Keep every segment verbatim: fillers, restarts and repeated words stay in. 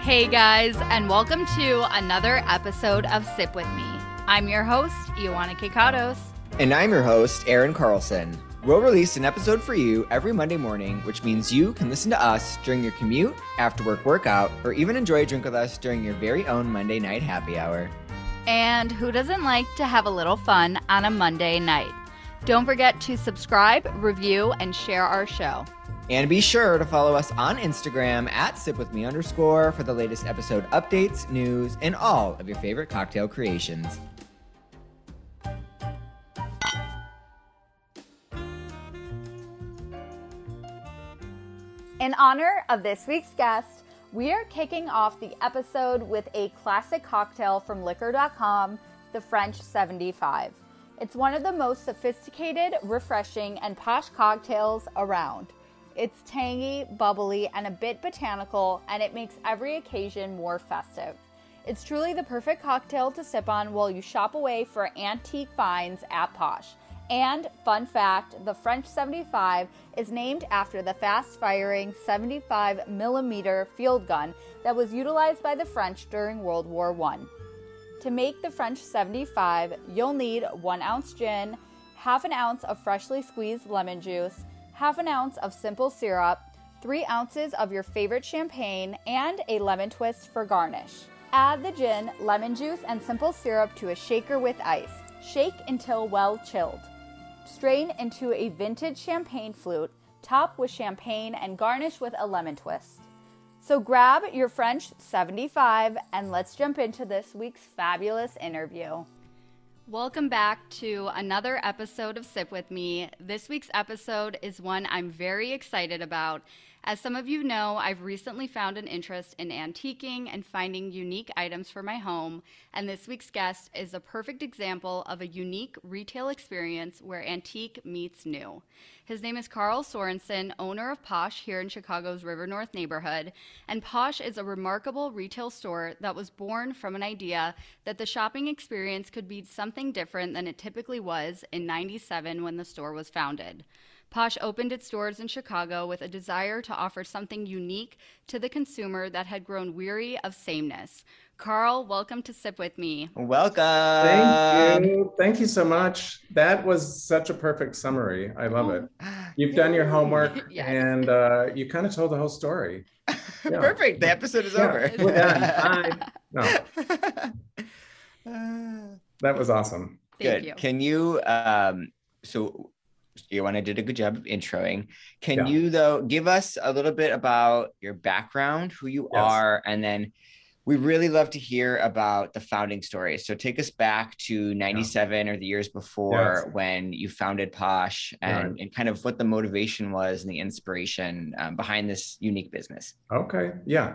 Hey guys, and welcome to another episode of Sip With Me. I'm your host, Ioana Kikatos. And I'm your host, Aaron Carlson. We'll release an episode for you every Monday morning, which means you can listen to us during your commute, after work workout, or even enjoy a drink with us during your very own Monday night happy hour. And who doesn't like to have a little fun on a Monday night? Don't forget to subscribe, review, and share our show. And be sure to follow us on Instagram at sipwithme underscore for the latest episode updates, news, and all of your favorite cocktail creations. In honor of this week's guest, we are kicking off the episode with a classic cocktail from liquor dot com, the French seventy-five. It's one of the most sophisticated, refreshing, and posh cocktails around. It's tangy, bubbly, and a bit botanical, and it makes every occasion more festive. It's truly the perfect cocktail to sip on while you shop away for antique finds at Posh. And, fun fact, the French seventy-five is named after the fast-firing seventy-five millimeter field gun that was utilized by the French during World War One. To make the French seventy-five, you'll need one ounce gin, half an ounce of freshly squeezed lemon juice, half an ounce of simple syrup, three ounces of your favorite champagne, and a lemon twist for garnish. Add the gin, lemon juice, and simple syrup to a shaker with ice. Shake until well chilled. Strain into a vintage champagne flute, top with champagne, and garnish with a lemon twist. So grab your French seventy-five and let's jump into this week's fabulous interview. Welcome back to another episode of Sip With Me. This week's episode is one I'm very excited about. As some of you know, I've recently found an interest in antiquing and finding unique items for my home, and this week's guest is a perfect example of a unique retail experience where antique meets new. His name is Carl Sorensen, owner of Posh here in Chicago's River North neighborhood, and Posh is a remarkable retail store that was born from an idea that the shopping experience could be something different than it typically was in ninety-seven when the store was founded. Posh opened its doors in Chicago with a desire to offer something unique to the consumer that had grown weary of sameness. Carl, welcome to Sip With Me. Welcome. Thank you. Thank you so much. That was such a perfect summary. I love it. You've done your homework yes. and uh, you kind of told the whole story. Yeah. Perfect. The episode is yeah. over. We're done. I, no. That was awesome. Thank Good. you. Can you, um, so Ioana did a good job of introing. Can Yeah. you, though, give us a little bit about your background, who you Yes. are, and then we really love to hear about the founding story. So take us back to ninety-seven yeah. or the years before Yes. when you founded Posh and, Right. and kind of what the motivation was and the inspiration um, behind this unique business. Okay. Yeah.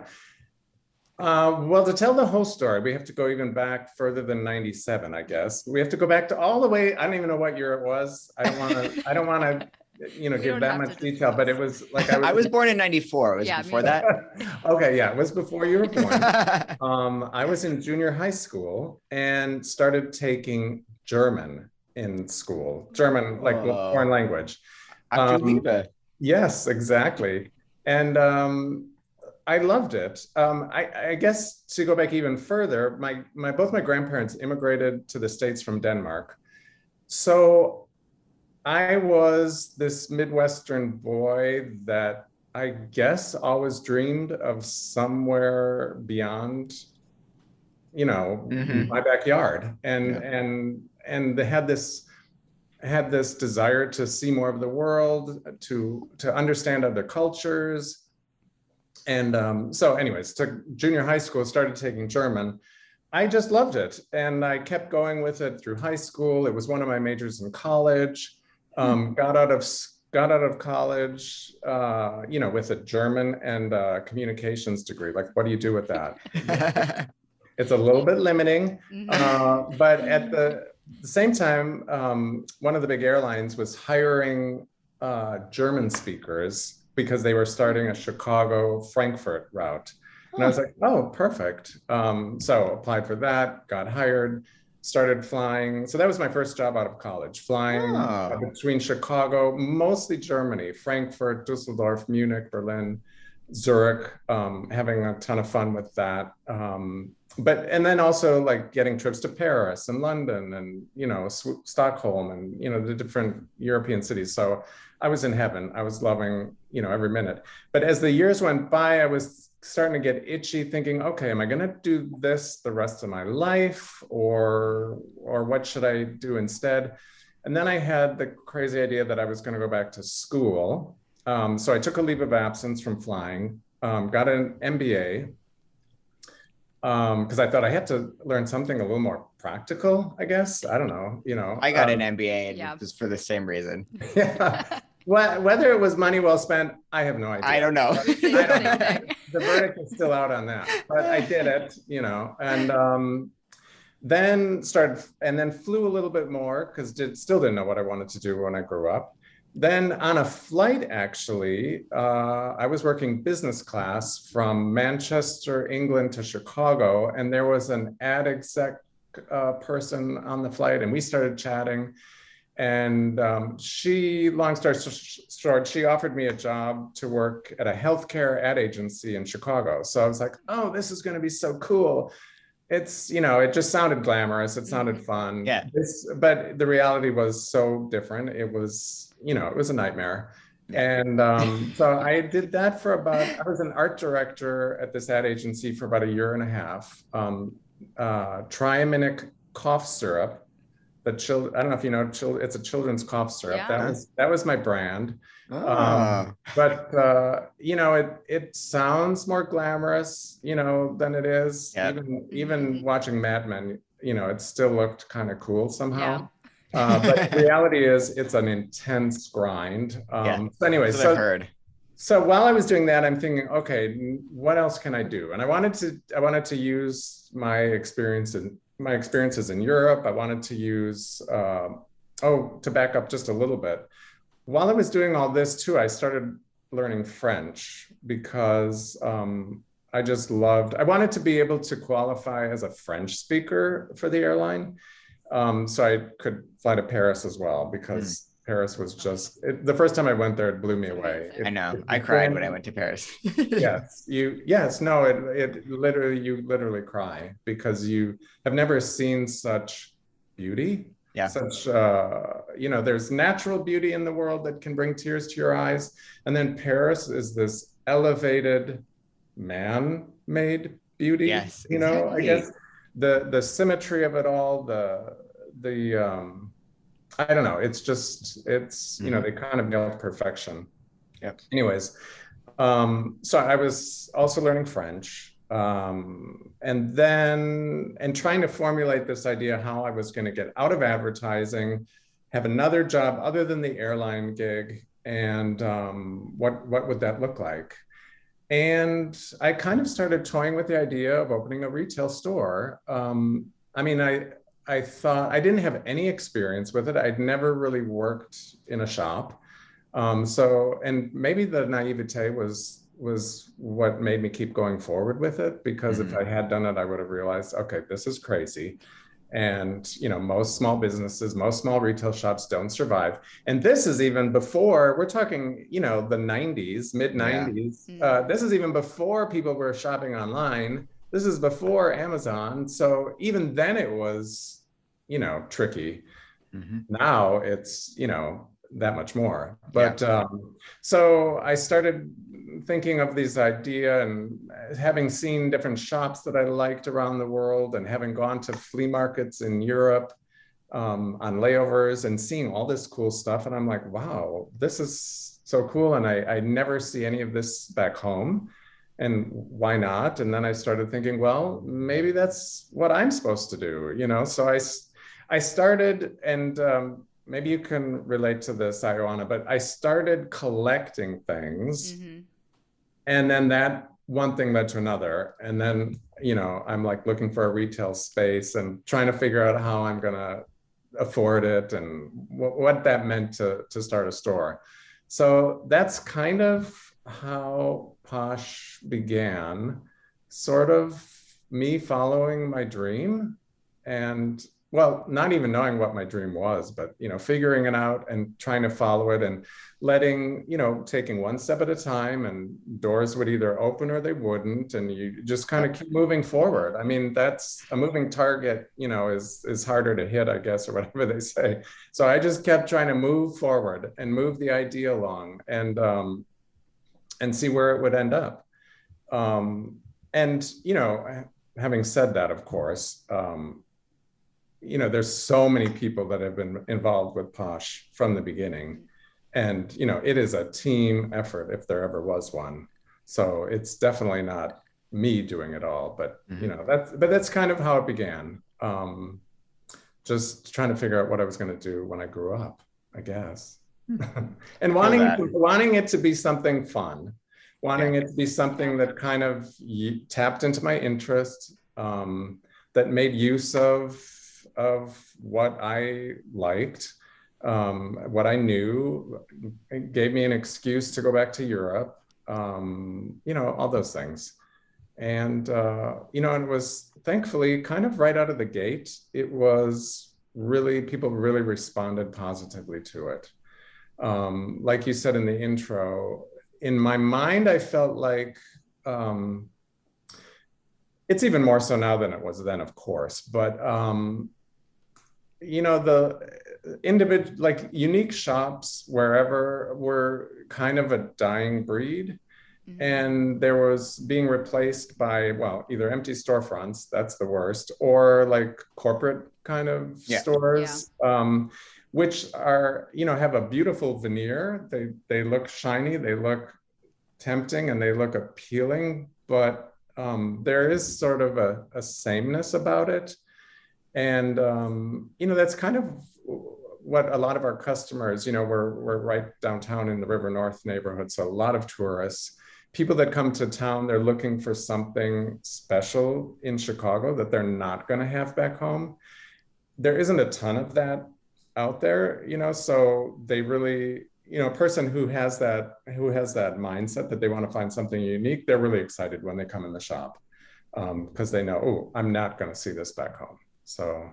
Uh, well, to tell the whole story, we have to go even back further than ninety-seven, I guess. We have to go back to all the way. I don't even know what year it was. I don't want to, I don't want to, you know, We give don't that have much to detail, but it was like, I was, I was born in ninety-four. It was Yeah, before me that. Okay. Yeah. It was before you were born. um, I was in junior high school and started taking German in school, German, like Whoa. foreign language. After Um, Liebe. Yes, exactly. And um, I loved it. Um, I, I guess to go back even further, my, my both my grandparents immigrated to the States from Denmark. So I was this Midwestern boy that I guess always dreamed of somewhere beyond, you know, Mhm. my backyard. And, Yeah. and, and they had this had this desire to see more of the world, to to understand other cultures. And um, so anyways, to junior high school, started taking German. I just loved it. And I kept going with it through high school. It was one of my majors in college. Um, got out of got out of college, uh, you know, with a German and uh, communications degree. Like, what do you do with that? It's a little bit limiting, Mhm. uh, but at the, the same time, um, one of the big airlines was hiring uh, German speakers because they were starting a Chicago Frankfurt route. And I was like, oh, perfect. Um, so applied for that, got hired, started flying. So that was my first job out of college, flying Oh. between Chicago, mostly Germany, Frankfurt, Dusseldorf, Munich, Berlin, Zurich, um, having a ton of fun with that. Um, but and then also like getting trips to Paris and London and you know S- Stockholm and you know the different European cities. So I was in heaven. I was loving you know every minute. But as the years went by, I was starting to get itchy, thinking, okay, am I going to do this the rest of my life, or or what should I do instead? And then I had the crazy idea that I was going to go back to school. Um, so I took a leave of absence from flying, um, got an M B A, because um, I thought I had to learn something a little more practical, I guess. I don't know, you know. I got um, an M B A Yeah. just for the same reason. Yeah. Well, whether it was money well spent, I have no idea. I don't know. Same- I don't same know. thing. The verdict is still out on that, but I did it, you know, and um, then started and then flew a little bit more because did still didn't know what I wanted to do when I grew up. Then on a flight, actually, uh, I was working business class from Manchester, England to Chicago, and there was an ad exec uh, person on the flight, and we started chatting. And um, she, long story short, she offered me a job to work at a healthcare ad agency in Chicago. So I was like, oh, this is going to be so cool. It's, you know, it just sounded glamorous. It sounded fun. Yeah. This, but the reality was so different. It was, you know, it was a nightmare. Yeah. And um, so I did that for about, I was an art director at this ad agency for about a year and a half. Um, uh, Triaminic cough syrup. The children, I don't know if you know, chil- it's a children's cough syrup. Yeah. That was that was my brand. Ah. Um, but uh, you know, it it sounds more glamorous, you know, than it is. Yeah. Even even Mhm. watching Mad Men, you know, it still looked kind of cool somehow. Yeah. Uh, but the reality is, it's an intense grind. Um, Yeah. So anyway, That's what I've so heard. so while I was doing that, I'm thinking, okay, what else can I do? And I wanted to I wanted to use my experience in my experiences in Europe. I wanted to use, uh, oh, to back up just a little bit. While I was doing all this too, I started learning French because um, I just loved, I wanted to be able to qualify as a French speaker for the airline. Um, so I could fly to Paris as well because mm. Paris was just, it, the first time I went there, it blew me away. It, I know. it, I cried when I went to Paris. yes, you, yes, no, it, it literally, you literally cry because you have never seen such beauty. Yeah. Such, uh, you know, there's natural beauty in the world that can bring tears to your eyes. And then Paris is this elevated man-made beauty. Yes. You know, exactly. I guess the, the symmetry of it all, the, the, um, I don't know. It's just, it's, you know, they kind of nailed perfection. Yep. Anyways, um, so I was also learning French, um, and then, and trying to formulate this idea how I was going to get out of advertising, have another job other than the airline gig, and um, what, what would that look like? And I kind of started toying with the idea of opening a retail store. Um, I mean, I, I thought I didn't have any experience with it. I'd never really worked in a shop. Um, so, and maybe the naivete was, was what made me keep going forward with it, because mm-hmm. if I had done it, I would have realized, okay, this is crazy. And, you know, most small businesses, most small retail shops don't survive. And this is even before, we're talking, you know, the nineties, mid nineties. Yeah. Uh, this is even before people were shopping online. This is before Amazon. So even then it was, you know, tricky. Mm-hmm. Now it's, you know, that much more. But yeah. um, so I started thinking of this idea and having seen different shops that I liked around the world and having gone to flea markets in Europe um, on layovers and seeing all this cool stuff. And I'm like, wow, this is so cool. And I, I never see any of this back home. And why not? And then I started thinking, well, maybe that's what I'm supposed to do, you know? So I, I started, and um, maybe you can relate to this, Ioana, but I started collecting things. Mm-hmm. And then that one thing led to another. And then, you know, I'm like looking for a retail space and trying to figure out how I'm going to afford it and w- what that meant to, to start a store. So that's kind of how Posh began, sort of me following my dream and well, not even knowing what my dream was, but, you know, figuring it out and trying to follow it and letting, you know, taking one step at a time, and doors would either open or they wouldn't. And you just kind of keep moving forward. I mean, that's a moving target, you know, is, is harder to hit, I guess, or whatever they say. So I just kept trying to move forward and move the idea along, and, um, and see where it would end up. Um, and, you know, having said that, of course, um, you know, there's so many people that have been involved with Posh from the beginning. And, you know, it is a team effort if there ever was one. So it's definitely not me doing it all, but, mm-hmm. you know, that's, but that's kind of how it began. Um, just trying to figure out what I was going to do when I grew up, I guess. And wanting, wanting it to be something fun, wanting yeah. it to be something that kind of tapped into my interest, um, that made use of of what I liked, um, what I knew. It gave me an excuse to go back to Europe, um, you know, all those things. And, uh, you know, and it was thankfully kind of right out of the gate, it was really, people really responded positively to it. Um, like you said in the intro, in my mind, I felt like, um, it's even more so now than it was then, of course, but, um, you know, the individual, like unique shops wherever were kind of a dying breed. Mm-hmm. And there was being replaced by, well, either empty storefronts, that's the worst, or like corporate kind of yeah. stores, yeah. Um, which are, you know, have a beautiful veneer. They, they look shiny, they look tempting, and they look appealing, but um, there is sort of a, a sameness about it. And, um, you know, that's kind of what a lot of our customers, you know, we're, we're right downtown in the River North neighborhood. So a lot of tourists, people that come to town, they're looking for something special in Chicago that they're not going to have back home. There isn't a ton of that out there, you know, so they really, you know, a person who has that, who has that mindset that they want to find something unique, they're really excited when they come in the shop, um, because they know, oh, I'm not going to see this back home. So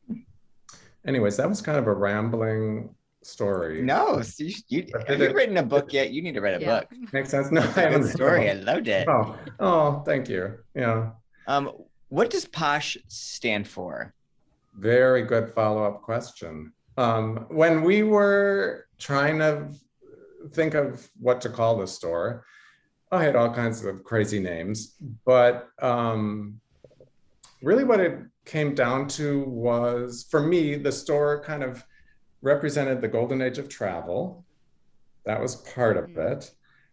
anyways, that was kind of a rambling story. No, you, you, have you written a book yet? You need to write a yeah. book. Makes sense. No, I haven't. Story. I loved it. Oh, oh, thank you. Yeah. Um, what does Posh stand for? Very good follow-up question. Um, when we were trying to think of what to call the store, I had all kinds of crazy names, but um, really what it came down to was, for me, the store kind of represented the golden age of travel. That was part of it.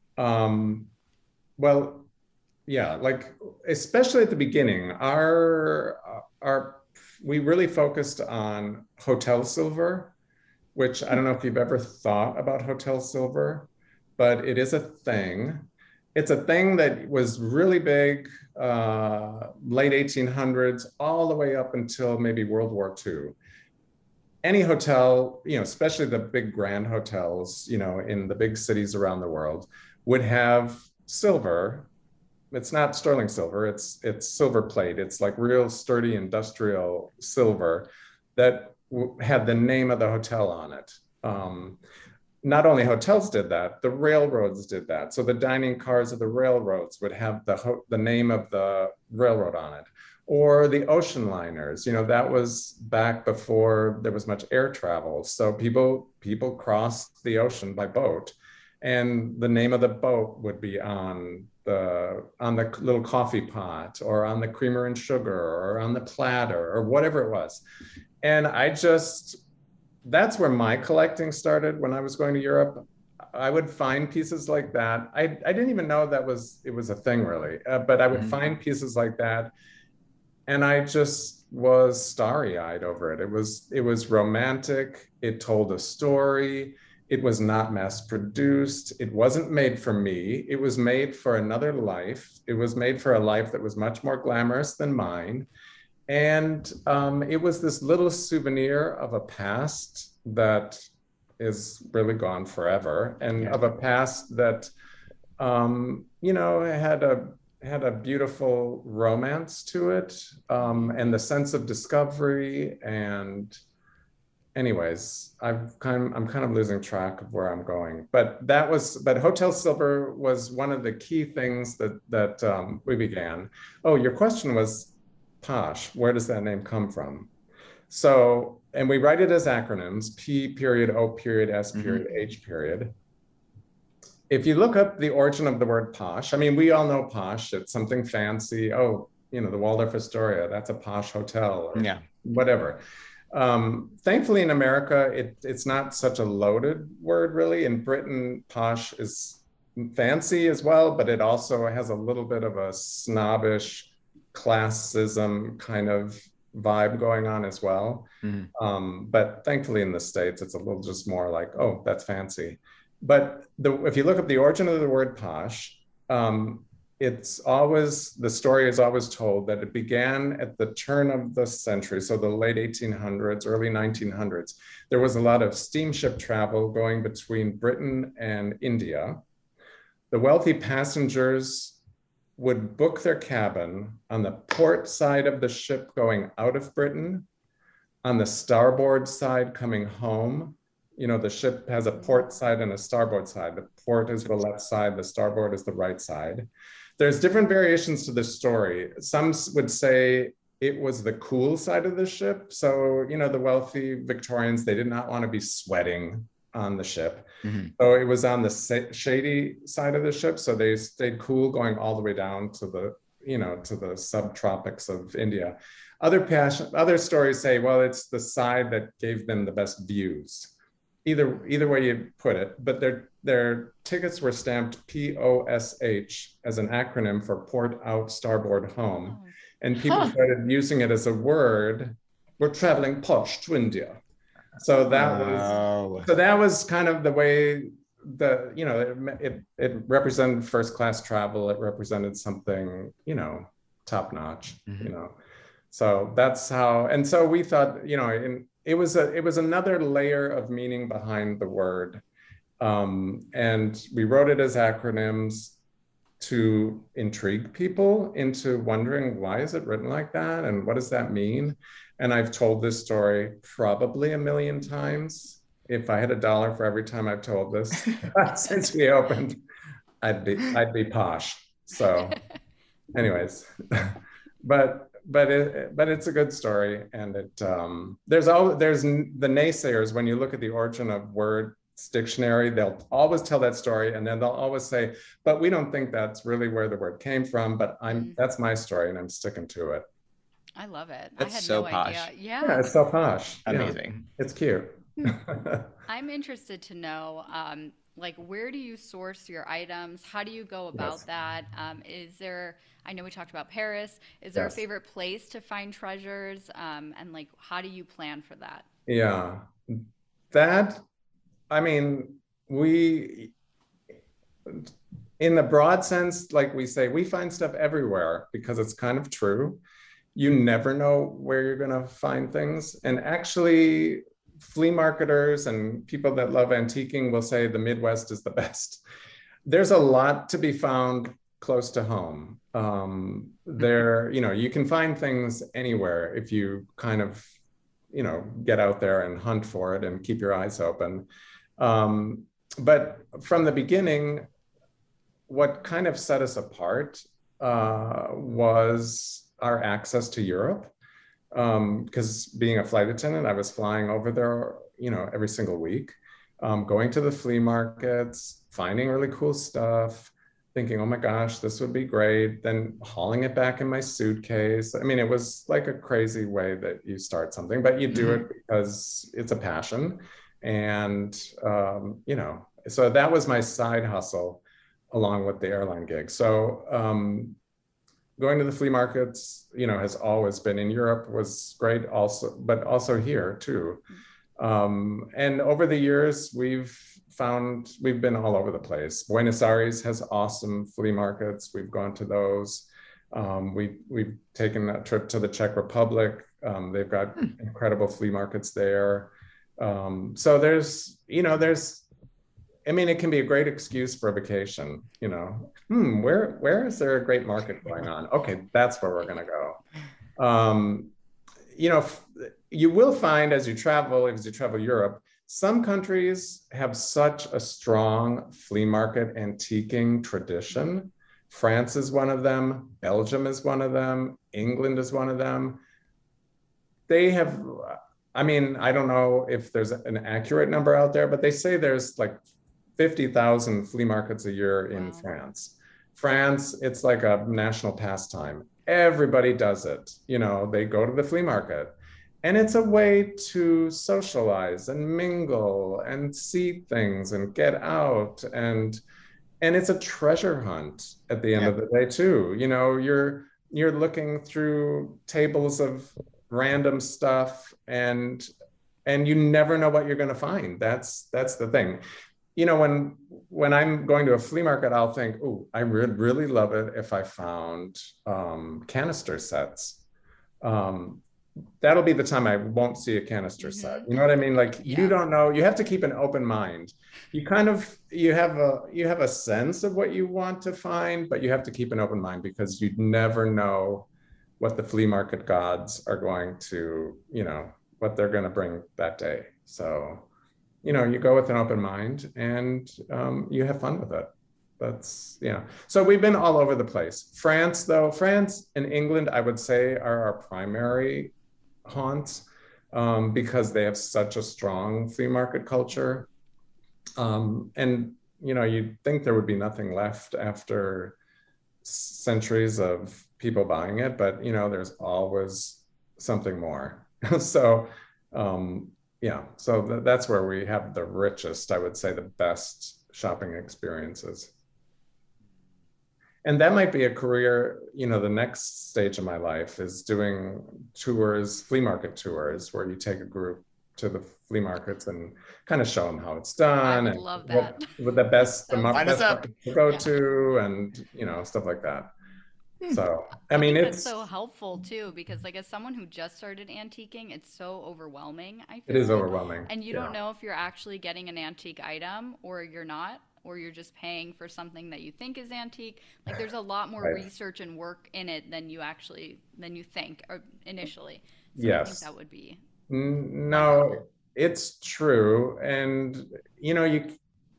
Um, well, yeah, like, especially at the beginning, our, our, we really focused on hotel silver, which I don't know if you've ever thought about hotel silver, but it is a thing. It's a thing that was really big, uh, late eighteen hundreds, all the way up until maybe World War Two. Any hotel, you know, especially the big grand hotels, you know, in the big cities around the world, would have silver. It's not sterling silver, it's, it's silver plate. It's like real sturdy industrial silver that w- had the name of the hotel on it. Um, Not only hotels did that, the railroads did that. So the dining cars of the railroads would have the, ho- the name of the railroad on it. Or the ocean liners, you know, that was back before there was much air travel. So people, people crossed the ocean by boat, and the name of the boat would be on the, on the little coffee pot, or on the creamer and sugar, or on the platter, or whatever it was. And I just, that's where my collecting started when I was going to Europe. I would find pieces like that. I, I didn't even know that was, it was a thing really, uh, but I would mm-hmm. find pieces like that. And I just was starry-eyed over it. It was, it was romantic. It told a story. It was not mass produced. It wasn't made for me. It was made for another life. It was made for a life that was much more glamorous than mine. And um, it was this little souvenir of a past that is really gone forever, and yeah. of a past that, um, you know, had a had a beautiful romance to it, um, and the sense of discovery. And anyways, I've kind of, I'm kind of losing track of where I'm going. But that was, but Hotel Silver was one of the key things that that um, we began. Oh, your question was Posh. Where does that name come from? So, and we write it as acronyms: P period, O period, S period, mm-hmm. H period. If you look up the origin of the word posh, I mean, we all know posh. It's something fancy. Oh, you know, the Waldorf Astoria, that's a posh hotel, or yeah, whatever. Um, thankfully, in America, it, it's not such a loaded word, really. In Britain, posh is fancy as well, but it also has a little bit of a snobbish classism kind of vibe going on as well. Mm-hmm. Um, but thankfully, in the States, it's a little just more like, oh, that's fancy. But the, if you look at the origin of the word posh, um, it's always, the story is always told that it began at the turn of the century, so the late eighteen hundreds, early nineteen hundreds. There was a lot of steamship travel going between Britain and India. The wealthy passengers would book their cabin on the port side of the ship going out of Britain, on the starboard side coming home. You know, the ship has a port side and a starboard side. The port is the left side, the starboard is the right side. There's different variations to the story. Some would say it was the cool side of the ship. So, you know, the wealthy Victorians, they did not want to be sweating on the ship. Mm-hmm. So it was on the shady side of the ship. So they stayed cool going all the way down to the, you know, to the subtropics of India. Other passion, other stories say, well, it's the side that gave them the best views. Either either way you put it, but their their tickets were stamped P O S H as an acronym for Port Out Starboard Home. Oh. And people huh. started using it as a word. We're traveling posh to India. So that wow. was so that was kind of the way the, you know, it, it, it represented first class travel. It represented something, you know, top notch, mm-hmm. you know. So that's how, and so we thought, you know, in, it was a, it was another layer of meaning behind the word. Um, and we wrote it as acronyms to intrigue people into wondering, why is it written like that? And what does that mean? And I've told this story probably a million times. If I had a dollar for every time I've told this since we opened, I'd be, I'd be posh. So anyways, but But it, but it's a good story, and it um, there's all there's the naysayers. When you look at the origin of words dictionary, they'll always tell that story, and then they'll always say, "But we don't think that's really where the word came from." But I'm mm-hmm. that's my story, and I'm sticking to it. I love it. That's I had so no posh. idea. Yeah. yeah, it's so posh. Amazing. Yeah, it's cute. I'm interested to know, um, like, where do you source your items? How do you go about yes. that? Um, is there, I know we talked about Paris. Is there yes. a favorite place to find treasures? Um, and like, how do you plan for that? Yeah, that, I mean, we, in the broad sense, like we say, we find stuff everywhere because it's kind of true. You never know where you're going to find things. And actually, flea marketers and people that love antiquing will say the Midwest is the best. There's a lot to be found close to home. Um, there, you know, you can find things anywhere if you kind of, you know, get out there and hunt for it and keep your eyes open. Um, but from the beginning, what kind of set us apart uh, was our access to Europe. Because um, being a flight attendant, I was flying over there, you know, every single week, um, going to the flea markets, finding really cool stuff, thinking, oh my gosh, this would be great, then hauling it back in my suitcase. I mean, it was like a crazy way that you start something, but you do it because it's a passion. And, um, you know, so that was my side hustle along with the airline gig. So, um, going to the flea markets, you know, has always been, in Europe was great also, but also here too. Um, and over the years, we've found, we've been all over the place. Buenos Aires has awesome flea markets. We've gone to those. Um, we, we've taken a trip to the Czech Republic. Um, they've got incredible flea markets there. Um, so there's, you know, there's, I mean, it can be a great excuse for a vacation, you know, hmm, where, where is there a great market going on? Okay, that's where we're going to go. Um, you know, you will find as you travel, as you travel Europe, some countries have such a strong flea market antiquing tradition. France is one of them. Belgium is one of them. England is one of them. They have, I mean, I don't know if there's an accurate number out there, but they say there's like fifty thousand flea markets a year in wow. France. France, it's like a national pastime. Everybody does it. You know, they go to the flea market. And it's a way to socialize and mingle and see things and get out. And and it's a treasure hunt at the end yeah. of the day too. You know, you're you're looking through tables of random stuff and and you never know what you're going to find. That's that's the thing. You know, when when I'm going to a flea market, I'll think, oh, I would really love it if I found um, canister sets. Um, that'll be the time I won't see a canister mm-hmm. set. You know what I mean? Like yeah. you don't know, you have to keep an open mind. You kind of, you have a, you have a sense of what you want to find, but you have to keep an open mind because you never know what the flea market gods are going to, you know, what they're going to bring that day. So, you know, you go with an open mind and um, you have fun with it. That's, yeah. So we've been all over the place. France, though, France and England, I would say, are our primary haunts um, because they have such a strong flea market culture. Um, and, you know, you'd think there would be nothing left after centuries of people buying it, but, you know, there's always something more. so, um, yeah, so th- that's where we have the richest, I would say, the best shopping experiences. And that might be a career, you know, the next stage of my life is doing tours, flea market tours, where you take a group to the flea markets and kind of show them how it's done. I would and love that. What, what the best, the Line best market to go yeah. to and, you know, stuff like that. So, I, I mean, think it's that's so helpful too, because like as someone who just started antiquing, it's so overwhelming. I feel it is like. overwhelming. And you yeah. don't know if you're actually getting an antique item or you're not, or you're just paying for something that you think is antique. Like there's a lot more right. research and work in it than you actually, than you think or initially. So yes. I think that would be. No, wonderful. It's true. And, you know, you,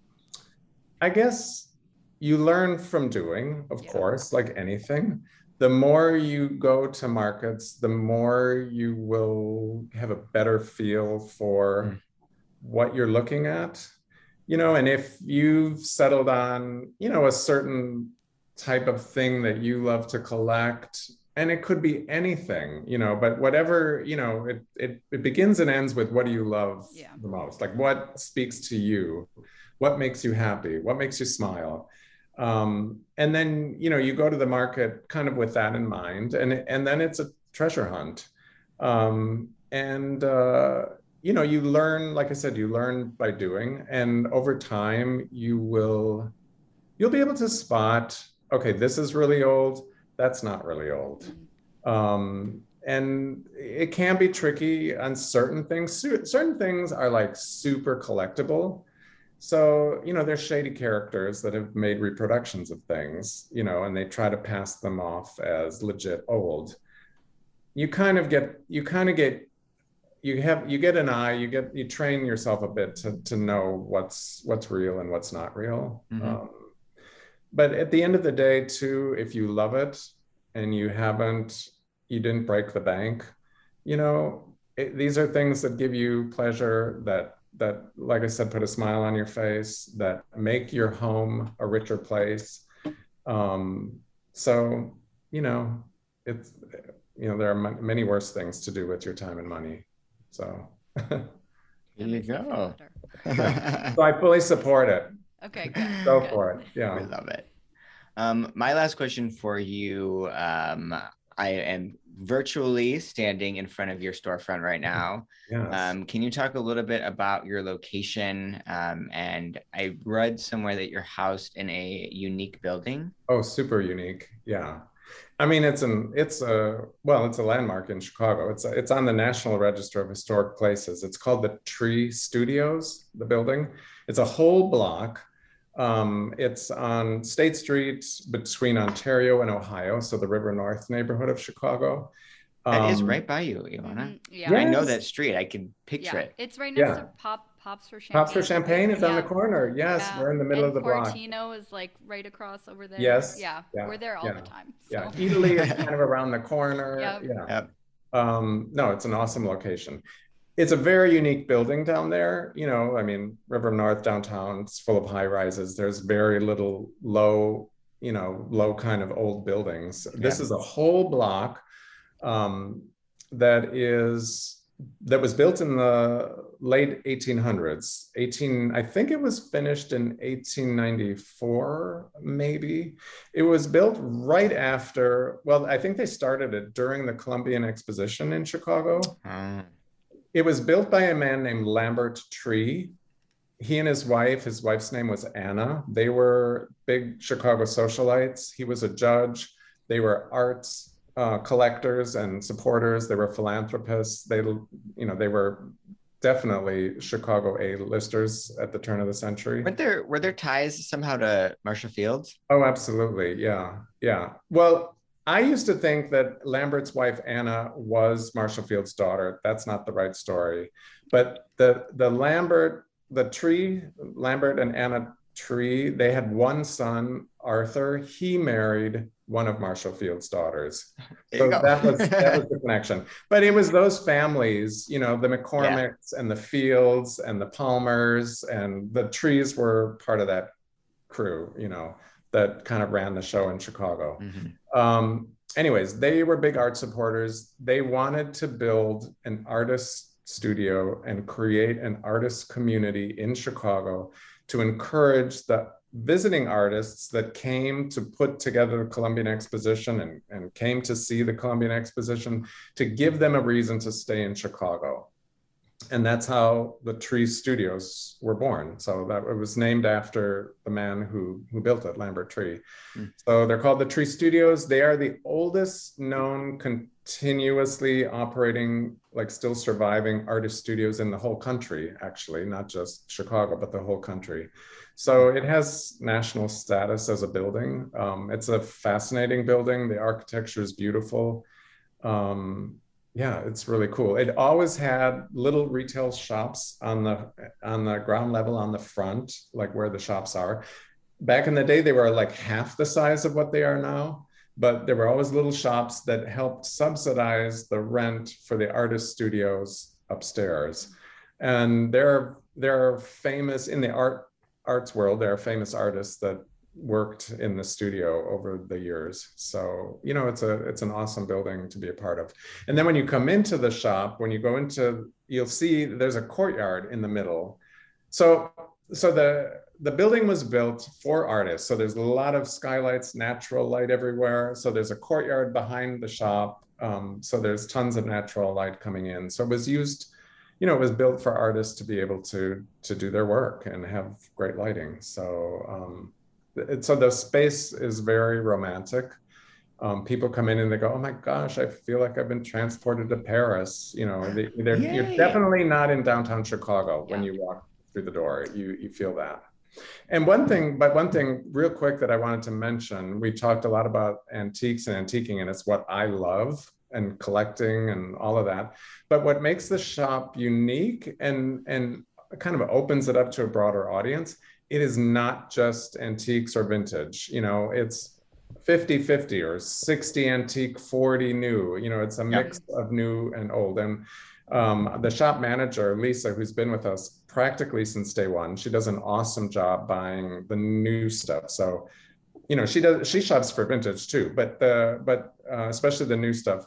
I guess, you learn from doing, of yeah. course, like anything. The more you go to markets, the more you will have a better feel for mm. what you're looking at. You know, and if you've settled on, you know, a certain type of thing that you love to collect, and it could be anything, you know, but whatever, you know, it it, it begins and ends with what do you love yeah. the most? Like what speaks to you? What makes you happy? What makes you smile? Um, and then, you know, you go to the market kind of with that in mind, and, and then it's a treasure hunt. Um, and, uh, you know, you learn, like I said, you learn by doing, and over time you will, you'll be able to spot, okay, this is really old. That's not really old. Um, and it can be tricky on certain things. Certain things are like super collectible. So, you know, there's shady characters that have made reproductions of things, you know, and they try to pass them off as legit old. You kind of get, you kind of get, you have, you get an eye, you get, you train yourself a bit to, to know what's, what's real and what's not real. Mm-hmm. Um, but at the end of the day too, if you love it and you haven't, you didn't break the bank, you know, it, these are things that give you pleasure, that that, like I said, put a smile on your face, that make your home a richer place. Um, so, you know, it's, you know, there are m- many worse things to do with your time and money. So. There you go. So I fully support it. Okay, good. Go good. for it. Yeah. I love it. Um, my last question for you, um, I am virtually standing in front of your storefront right now. Yes. Um, can you talk a little bit about your location? Um, and I read somewhere that you're housed in a unique building. Oh, super unique. Yeah. I mean, it's an it's a well, it's a landmark in Chicago. It's a, it's on the National Register of Historic Places. It's called the Tree Studios, the building. It's a whole block. Um, it's on State Street between Ontario and Ohio, so the River North neighborhood of Chicago. That Um, is right by you, Ilona. Mhm, yeah. I know Yes. that street. I can picture Yeah, it. it's right next Yeah. to Pop Pops for Champagne. Pops for Champagne is on the Yeah. corner. Yes, Yeah. we're in the middle and of the block. Portino is like right across over there. Yes, Yeah, yeah, we're there all yeah, the time. Yeah, So. Italy is kind of around the corner. Yep. Yeah. Yep. Um, no, it's an awesome location. It's a very unique building down there. You know, I mean, River North downtown, it's full of high rises. There's very little low, you know, low kind of old buildings. This Yeah. is a whole block um, that is that was built in the late eighteen hundreds. eighteen, I think it was finished in eighteen ninety-four, maybe. It was built right after, well, I think they started it during the Columbian Exposition in Chicago. Ah. It was built by a man named Lambert Tree. He and his wife, his wife's name was Anna. They were big Chicago socialites. He was a judge. They were arts uh, collectors and supporters. They were philanthropists. They, you know, they were definitely Chicago A-listers at the turn of the century. Weren't there were there ties somehow to Marshall Fields? Oh, absolutely. Yeah. Yeah. Well, I used to think that Lambert's wife, Anna, was Marshall Fields' daughter. That's not the right story. But the, the Lambert, the Tree, Lambert and Anna Tree, they had one son, Arthur. He married one of Marshall Fields' daughters. There So you go. that was that was the connection. But it was those families, you know, the McCormicks and the Fields and the Palmers, and the Trees were part of that crew, you know, that kind of ran the show in Chicago. Mhm. Um, anyways, they were big art supporters. They wanted to build an artist studio and create an artist community in Chicago to encourage the visiting artists that came to put together the Columbian Exposition and, and came to see the Columbian Exposition, to give them a reason to stay in Chicago. And that's how the Tree Studios were born. So that it was named after the man who, who built it, Lambert Tree. Mm. So they're called the Tree Studios. They are the oldest known continuously operating, like still surviving artist studios in the whole country, actually, not just Chicago, but the whole country. So it has national status as a building. Um, it's a fascinating building. The architecture is beautiful. Um, Yeah, it's really cool. It always had little retail shops on the on the ground level on the front, like where the shops are. Back in the day, they were like half the size of what they are now, but there were always little shops that helped subsidize the rent for the artist studios upstairs. And there, there are famous in the art arts world, there are famous artists that worked in the studio over the years. So, you know, it's a it's an awesome building to be a part of. And then when you come into the shop, when you go into, you'll see there's a courtyard in the middle. So, so the the building was built for artists. So there's a lot of skylights, natural light everywhere. So there's a courtyard behind the shop. Um, so there's tons of natural light coming in. So it was used, you know, it was built for artists to be able to to do their work and have great lighting. So um, so the space is very romantic. Um, people come in and they go, "Oh my gosh, I feel like I've been transported to Paris." You know, they, you're definitely not in downtown Chicago when Yeah. you walk through the door. You you feel that. And one thing, but one thing real quick that I wanted to mention, we talked a lot about antiques and antiquing, and it's what I love, and collecting and all of that. But what makes the shop unique and and kind of opens it up to a broader audience, it is not just antiques or vintage. You know, it's fifty fifty or sixty antique, forty new. You know, it's a mix of new and old. And um, the shop manager, Lisa, who's been with us practically since day one, she does an awesome job buying the new stuff. So, you know, she does, she shops for vintage too, but the, but uh, especially the new stuff,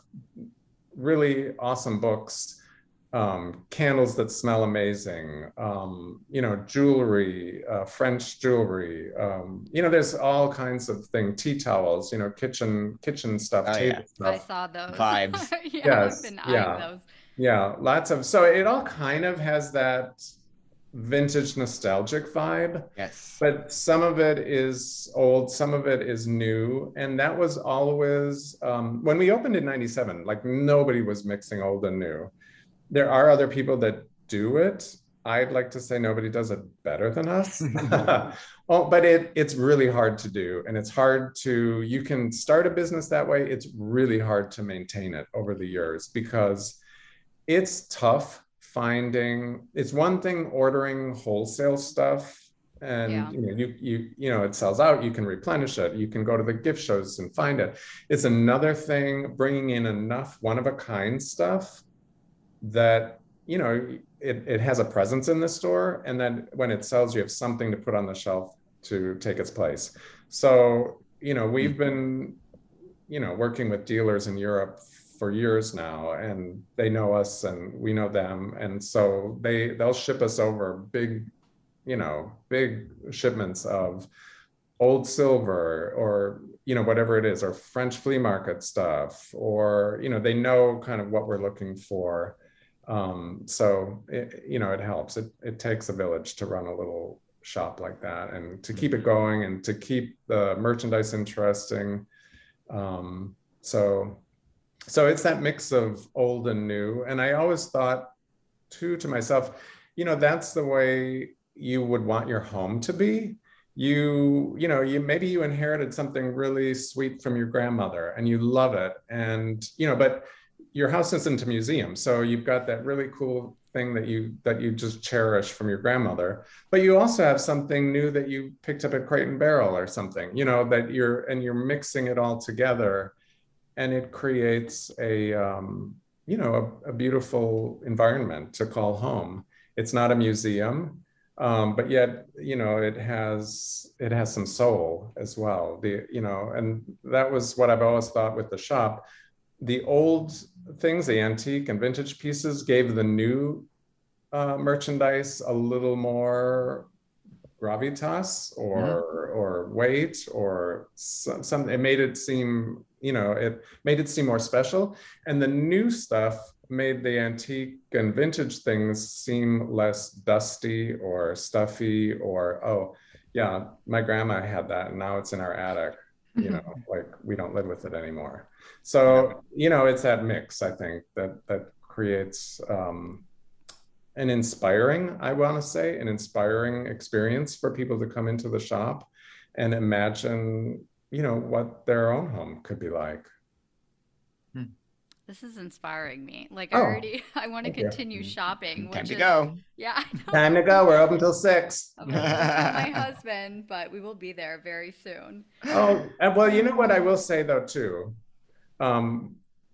really awesome books, um, candles that smell amazing, um, you know, jewelry, uh, French jewelry, um, you know, there's all kinds of things, tea towels, you know, kitchen, kitchen stuff, Oh, table yeah. stuff. I saw those. Vibes. yeah, Yes, I've been eyeing yeah. those. Yeah, lots of, so it all kind of has that vintage nostalgic vibe. Yes. But some of it is old, some of it is new. And that was always, um, when we opened in ninety-seven, like nobody was mixing old and new. There are other people that do it. I'd like to say nobody does it better than us. Oh, but it it's really hard to do. And it's hard to, you can start a business that way. It's really hard to maintain it over the years because it's tough finding, it's one thing ordering wholesale stuff and Yeah. you know, you, you, you know, it sells out, you can replenish it, you can go to the gift shows and find it. It's another thing bringing in enough one-of-a-kind stuff that, you know, it, it has a presence in the store, and then when it sells, you have something to put on the shelf to take its place. So, you know, we've been, you know, working with dealers in Europe for years now, and they know us and we know them. And so they, they'll ship us over big, you know, big shipments of old silver or, you know, whatever it is, or French flea market stuff, or, you know, they know kind of what we're looking for. Um, so, it, you know, it helps. It, it takes a village to run a little shop like that and to keep it going and to keep the merchandise interesting. Um, so, so it's that mix of old and new. And I always thought too to myself, you know, that's the way you would want your home to be. You, you know, you maybe you inherited something really sweet from your grandmother and you love it. And, you know, but your house isn't a museum. So you've got that really cool thing that you that you just cherish from your grandmother, but you also have something new that you picked up at Crate and Barrel or something, you know, that you're and you're mixing it all together, and it creates a um, you know a, a beautiful environment to call home. It's not a museum, um, but yet you know it has it has some soul as well. The you know, and that was what I've always thought with the shop. The old things, the antique and vintage pieces, gave the new uh, merchandise a little more gravitas or mm-hmm. or weight or some, some. It made it seem, you know, it made it seem more special. And the new stuff made the antique and vintage things seem less dusty or stuffy or, oh, yeah, my grandma had that and now it's in our attic. You know, like we don't live with it anymore. So, you know, it's that mix, I think, that that creates um, an inspiring, I want to say, an inspiring experience for people to come into the shop and imagine, you know, what their own home could be like. This is inspiring me. Like, Oh, I already, I want to thank you. continue shopping. Time which to is, go. Yeah, I know. Time to go. We're open till six. I'm gonna tell my husband, but we will be there very soon. Oh, and well, you know what I will say though too. Um,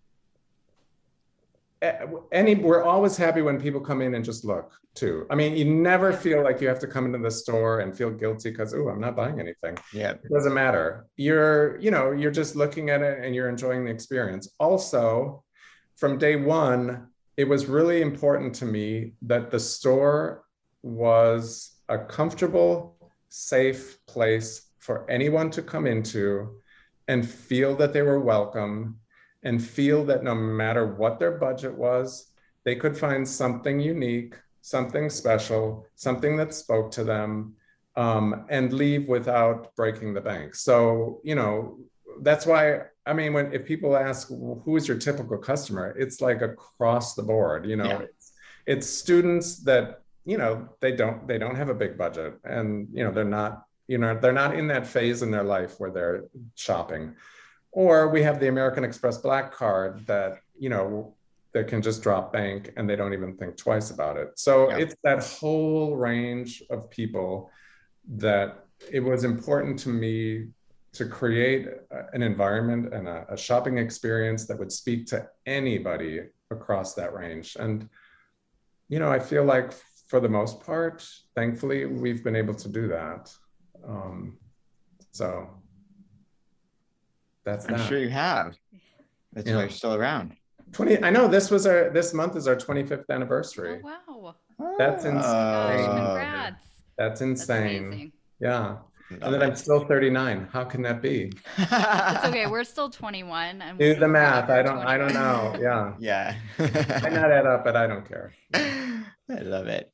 any we're always happy when people come in and just look too. I mean, you never feel like you have to come into the store and feel guilty because, oh, I'm not buying anything. Yeah. It doesn't matter. You're, you know, you're just looking at it and you're enjoying the experience. Also, from day one, it was really important to me that the store was a comfortable, safe place for anyone to come into and feel that they were welcome and feel that no matter what their budget was, they could find something unique, something special, something that spoke to them, um, and leave without breaking the bank. So, you know, that's why, I mean, when if people ask, well, who is your typical customer? It's like across the board, you know, Yeah. it's, it's students that, you know, they don't, they don't have a big budget and, you know, they're not, you know, they're not in that phase in their life where they're shopping. Or we have the American Express Black Card that, you know, that can just drop bank and they don't even think twice about it. So Yeah. it's that whole range of people that it was important to me to create an environment and a, a shopping experience that would speak to anybody across that range. And, you know, I feel like for the most part, thankfully, we've been able to do that. Um, so that's I'm that. sure you have. That's Yeah. why you're still around. twenty, I know this was our, this month is our twenty-fifth anniversary. Oh, wow. That's Gosh, insane. congrats. That's That's insane. amazing. Yeah. Love And then I'm it. still thirty-nine. How can that be? It's okay. We're still twenty-one. And Do we'll the be math. forever I don't, I don't twenty-one. know. Yeah. Yeah. I not add up, but I don't care. I love it.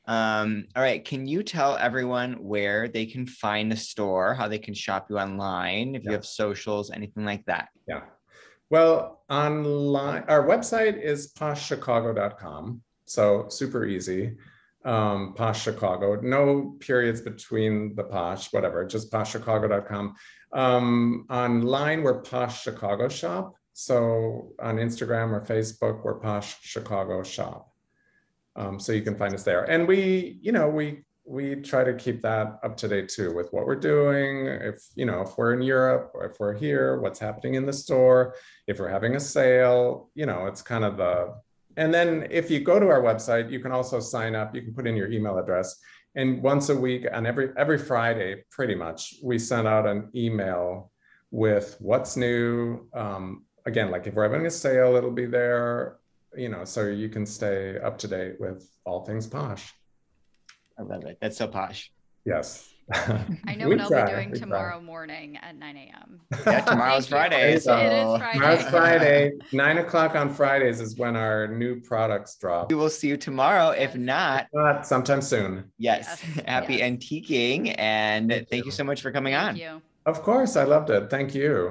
Um, all right. Can you tell everyone where they can find the store, how they can shop you online, if Yeah. you have socials, anything like that? Yeah. Well, online, our website is posh chicago dot com. So super easy. Um, Posh Chicago, no periods between the posh, whatever, just posh chicago dot com. Um, online, we're Posh Chicago Shop. So on Instagram or Facebook, we're Posh Chicago Shop. Um, so you can find us there. And we, you know, we we try to keep that up to date too with what we're doing. If, you know, if we're in Europe or if we're here, what's happening in the store, if we're having a sale, you know, it's kind of the, and then if you go to our website, you can also sign up, you can put in your email address. And once a week on every, every Friday, pretty much, we send out an email with what's new. Um, again, like if we're having a sale, it'll be there, you know, so you can stay up to date with all things posh. I love it. That's so posh. Yes. I know We what I'll try, be doing we tomorrow morning at nine a.m. Yeah, tomorrow's Thank you. Friday. It So is Friday. Tomorrow's Friday, nine o'clock on Fridays is when our new products drop. we will see you tomorrow. If Yes. not, But sometime soon. yes, Yes, happy yes. antiquing. And Thank thank you. you so much for coming Thank on. you. Of course, I loved it. Thank you.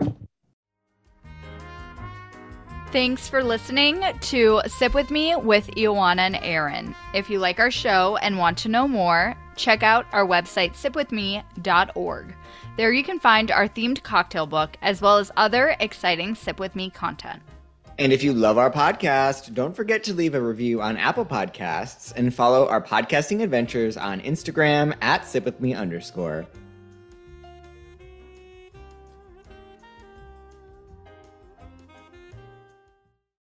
Thanks for listening to Sip With Me with Ioana and Aaron. If you like our show and want to know more, check out our website, sip with me dot org. There you can find our themed cocktail book as well as other exciting Sip With Me content. And if you love our podcast, don't forget to leave a review on Apple Podcasts and follow our podcasting adventures on Instagram at sipwithme underscore.